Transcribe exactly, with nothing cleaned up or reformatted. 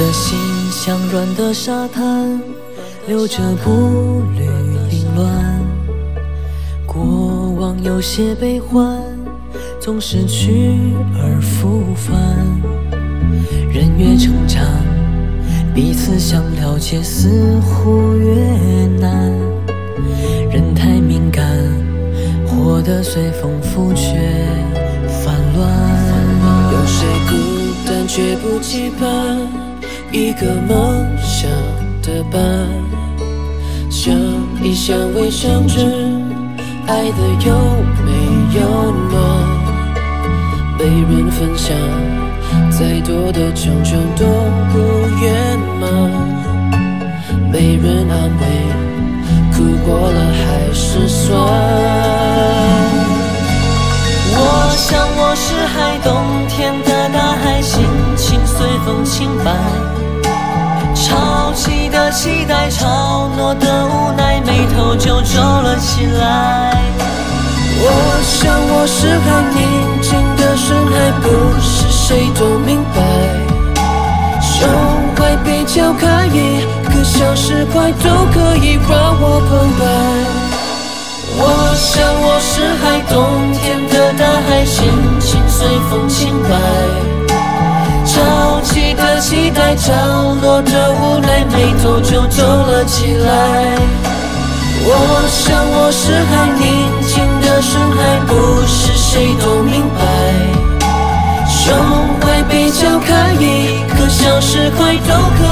的心像软的沙滩，留着步履凌乱。过往有些悲欢，总是去而复返。人越成长，彼此想了解似乎越难。人太敏感，活得随风拂却烦乱。 有谁孤单却不期盼一个梦想的伴？相依相偎相知，爱的有没有暖？没人分享，再多的成就都不圆满。没人安慰，哭过了还是酸。 我想我是海，冬天的大海，心情随风轻摆。潮起的期待，潮落的无奈，眉头就皱了起来。 我想我是海，宁静的深海，不是谁都明白。胸怀被敲开，一个小时块都可以让我澎湃。我想我是海，冬天的大海，心情随风轻摆。潮起的期待，潮落的无奈，眉头就皱了起来。我想我是海，宁静的深海，不是谁都明白。胸怀被敲开，一个小时块都可